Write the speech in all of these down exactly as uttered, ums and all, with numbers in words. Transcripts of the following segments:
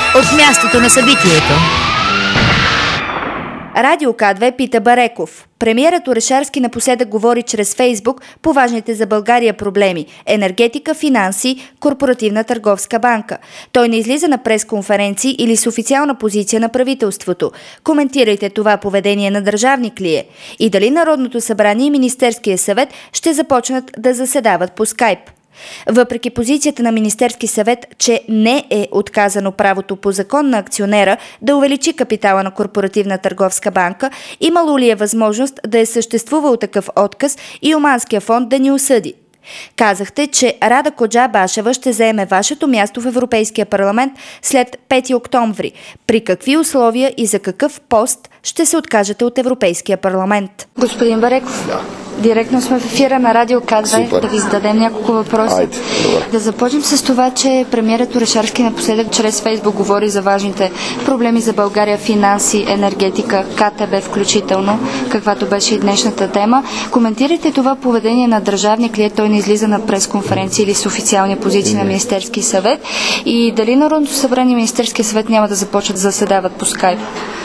от мястото на събитието. Радио К две пита Бареков. Премиерът Орешарски напоследък говори чрез Фейсбук по важните за България проблеми – енергетика, финанси, корпоративна търговска банка. Той не излиза на пресконференции или с официална позиция на правителството. Коментирайте това поведение на държавник ли е? И дали Народното събрание и Министерския съвет ще започнат да заседават по скайп? Въпреки позицията на Министерски съвет, че не е отказано правото по закон на акционера да увеличи капитала на корпоративна търговска банка, имало ли е възможност да е съществувал такъв отказ и Оманския фонд да ни осъди? Казахте, че Рада Коджа-Башева ще заеме вашето място в Европейския парламент след пети октомври. При какви условия и за какъв пост ще се откажете от Европейския парламент? Господин Бареков, да. Директно сме в ефира на Радио К две, да ви зададем няколко въпроса. Айде, да започнем с това, че премиерът Орешарски напоследък чрез Фейсбук говори за важните проблеми за България, финанси, енергетика, К Т Б включително, каквато беше и днешната тема. Коментирайте това поведение на държавник ли е, той не излиза на пресконференции или с официални позиции на Министерски съвет, и дали Народното събрание и Министерския съвет няма да започнат да заседават по скайп?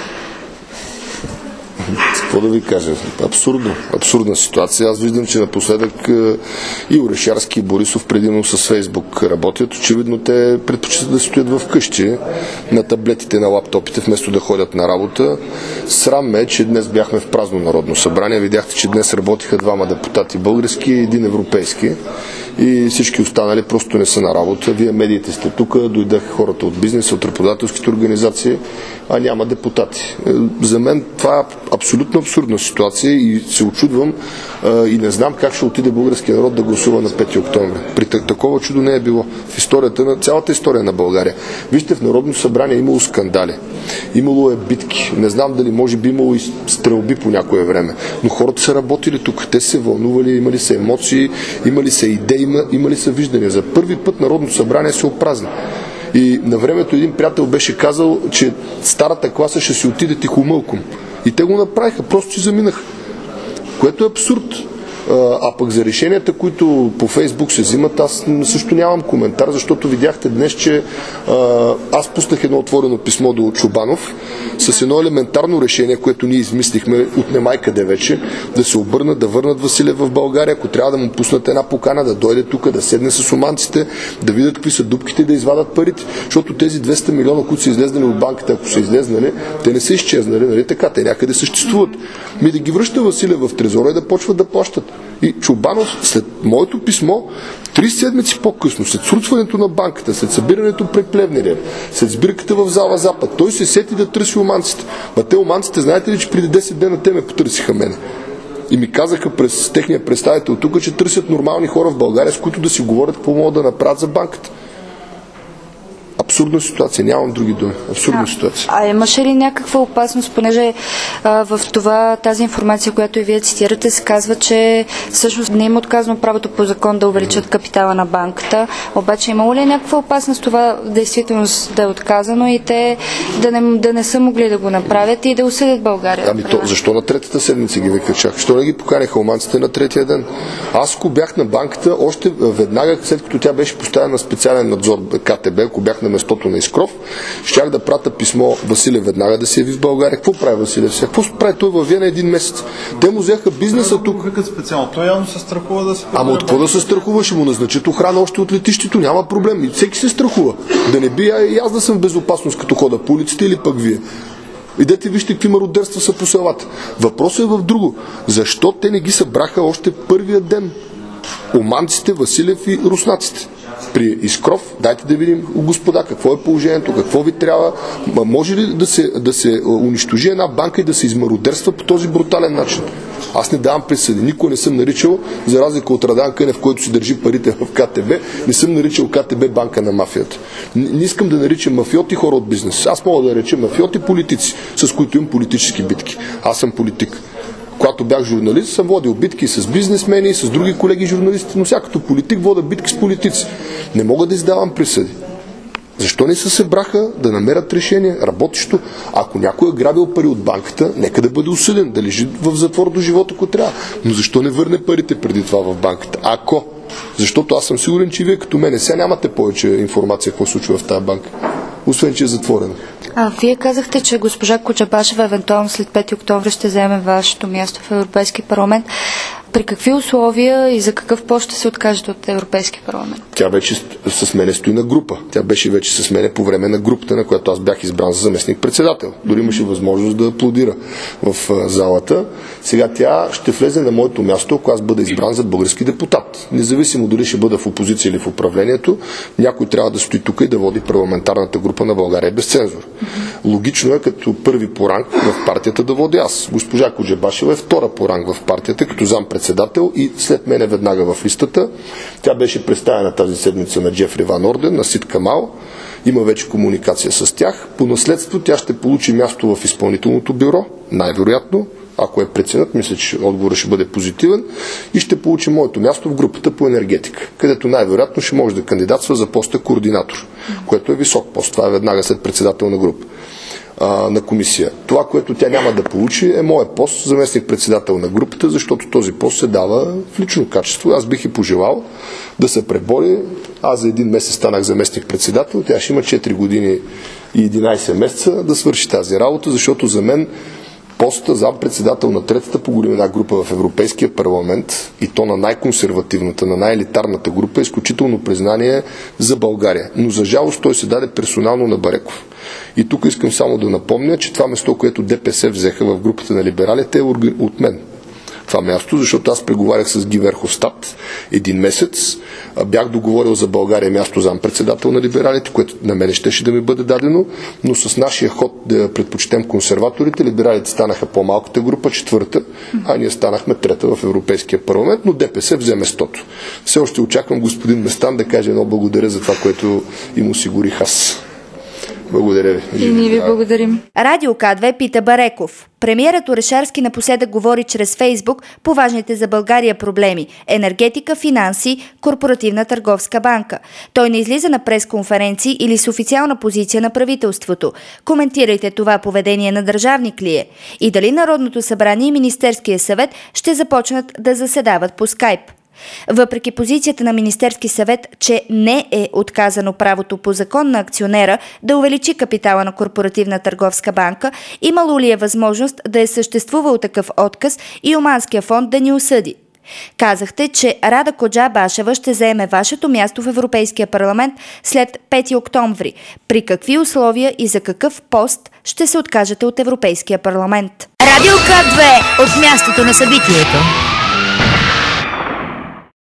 Какво да ви кажа? Абсурдно. Абсурдна ситуация. Аз виждам, че напоследък и Орешарски, и Борисов предимно с Фейсбук работят. Очевидно те предпочитат да стоят в къщи на таблетите, на лаптопите, вместо да ходят на работа. Срам ме, че днес бяхме в празно Народно събрание. Видяхте, че днес работиха двама депутати български и един европейски. И всички останали просто не са на работа. Вие медиите сте тук, дойдаха хората от бизнеса, от работодателските организации, а няма депутати. За мен това е абсолютно абсурдна ситуация и се очудвам и не знам как ще отиде българския народ да гласува на пети октомври. При такова чудо не е било в историята на цялата история на България. Вижте, в Народно събрание е имало скандали, имало е битки, не знам дали може би имало и стрелби по някое време, но хората са работили тук, те се вълнували, имали са емоции, имали са идеи, има, имали са виждания. За първи път Народно събрание се опразни. И на времето един приятел беше казал, че старата класа ще си отиде тихомълком. И те го направиха, просто си заминаха. Което е абсурд. А пък за решенията, които по Фейсбук се взимат, аз също нямам коментар, защото видяхте днес, че аз пуснах едно отворено писмо до Чобанов с едно елементарно решение, което ние измислихме от немай къде вече, да се обърнат, да върнат Василев в България, ако трябва да му пуснат една покана, да дойде тук, да седне с оманците, да видят какви са дупките и да извадат парите. Защото тези двеста милиона, които са излезнали от банката, ако са излезнали, те не са изчезнали, нали така, те някъде съществуват. Ми да ги връща Василев в трезора и да почват да плащат. И Чобанов, след моето писмо, три седмици по-късно, след срутването на банката, след събирането при Плевнелиев, след сбирката в зала Запад, той се сети да търси оманците. Ма те оманците, знаете ли, че преди десет дена те ме потърсиха мене. И ми казаха през техния представител тук, че търсят нормални хора в България, с които да си говорят какво могат да направят за банката. Абсурдна ситуация, нямам други думи. Абсурдна а, ситуация. А имаше ли някаква опасност, понеже а, в това, тази информация, която и вие цитирате, се казва, че всъщност не им отказано правото по закон да увеличат капитала на банката, обаче имало ли някаква опасност това действително да е отказано и те да не, да не са могли да го направят и да осъдят България? Ами то, защо на третата седмица ги викачах? Защо не ги поканиха оманците на третия ден? Аз ако бях на банката, още веднага, след като тя беше поставена на специален надзор К Т Б, ако бях на местото на Искров, щях да пратя писмо Василев веднага да се яви в България. Какво прави Василев сега? Какво прави той във Виена един месец? Те му взеха бизнеса тук. Специално. Той явно се страхува да се... Ама от какво да се страхува? Ще му назначат охрана още от летището. Няма проблем. И всеки се страхува. Да не би и аз да съм в безопасност, като хода по улиците или пък вие. Идете вижте какви мародерства са по селата. Въпросът е в друго. Защо те не ги събраха още първия ден? Оманците, Василев и руснаците. При Искров, дайте да видим, господа, какво е положението, какво ви трябва. Може ли да се, да се унищожи една банка и да се измародерства по този брутален начин? Аз не давам присъди. Никой не съм наричал, за разлика от Радан Кънев, който си държи парите в К Т Б, не съм наричал К Т Б банка на мафията. Не искам да наричам мафиоти хора от бизнес. Аз мога да наричам мафиоти политици, с които имам политически битки. Аз съм политик. Когато бях журналист, съм водил битки с бизнесмени и с други колеги журналисти, но всякато политик вода битки с политици. Не мога да издавам присъди. Защо не се събраха да намерят решение работещо? Ако някой е грабил пари от банката, нека да бъде осъден, да лежи в затвор до живота, ако трябва. Но защо не върне парите преди това в банката? Ако? Защото аз съм сигурен, че вие като мене сега нямате повече информация какво случва в тази банка. освен че е затворена. А вие казахте, че госпожа Коджабашева евентуално след пети октомври ще заеме вашето място в Европейския парламент. При какви условия и за какъв пост ще се откажете от Европейския парламент? Тя вече с мене стои на група. Тя беше вече с мене по време на групата, на която аз бях избран за заместник-председател. Дори имаше възможност да аплодира в залата. Сега тя ще влезе на моето място, ако аз бъда избран за български депутат. Независимо дали ще бъда в опозиция или в управлението, някой трябва да стои тук и да води парламентарната група на България без цензура. Логично е като първи по ранг в партията да води аз. Госпожа Коджабашева е втора по ранг в партията, като зампредседател и след мене веднага в листата. Тя беше представена тази седмица на Джефри Ван Орден, на Сид Камал. Има вече комуникация с тях. По наследство тя ще получи място в изпълнителното бюро, най-вероятно. Ако е преценят, мисля, че отговорът ще бъде позитивен и ще получи моето място в групата по енергетика, където най-вероятно ще може да кандидатства за поста координатор, което е висок пост. Това е веднага след председател на група, а, на комисия. Това, което тя няма да получи, е моят пост заместник-председател на групата, защото този пост се дава в лично качество. Аз бих и пожелал да се пребори. Аз за един месец станах заместник-председател, тя ще има четири години и единайсет месеца да свърши тази работа, защото за мен поста зампредседател на третата по големина група в Европейския парламент и то на най-консервативната, на най-елитарната група е изключително признание за България. Но за жалост той се даде персонално на Бареков. И тук искам само да напомня, че това место, което ДПС взеха в групата на либералите е от мен. Това място, защото аз преговарях с Ги Верховстат един месец. Бях договорил за България място зампредседател на либералите, което на мен щеше да ми бъде дадено, но с нашия ход да предпочетем консерваторите, либералите станаха по-малката група, четвърта, а ние станахме трета в Европейския парламент, но ДПС взе местото. Все още очаквам господин Местан да каже едно благодаря за това, което им осигурих аз. Благодаря ви. И ние ви благодарим. Радио К две пита Бареков. Премиерът Орешарски напоследък говори чрез Фейсбук по важните за България проблеми – енергетика, финанси, корпоративна търговска банка. Той не излиза на пресконференции или с официална позиция на правителството. Коментирайте това поведение на държавник ли е? И дали Народното събрание и Министерския съвет ще започнат да заседават по скайп? Въпреки позицията на Министерски съвет, че не е отказано правото по закон на акционера да увеличи капитала на Корпоративна търговска банка, имало ли е възможност да е съществувал такъв отказ и Оманския фонд да ни осъди? Казахте, че Рада Коджабашева ще заеме вашето място в Европейския парламент след пети октомври. При какви условия и за какъв пост ще се откажете от Европейския парламент? Радио К две от мястото на събитието.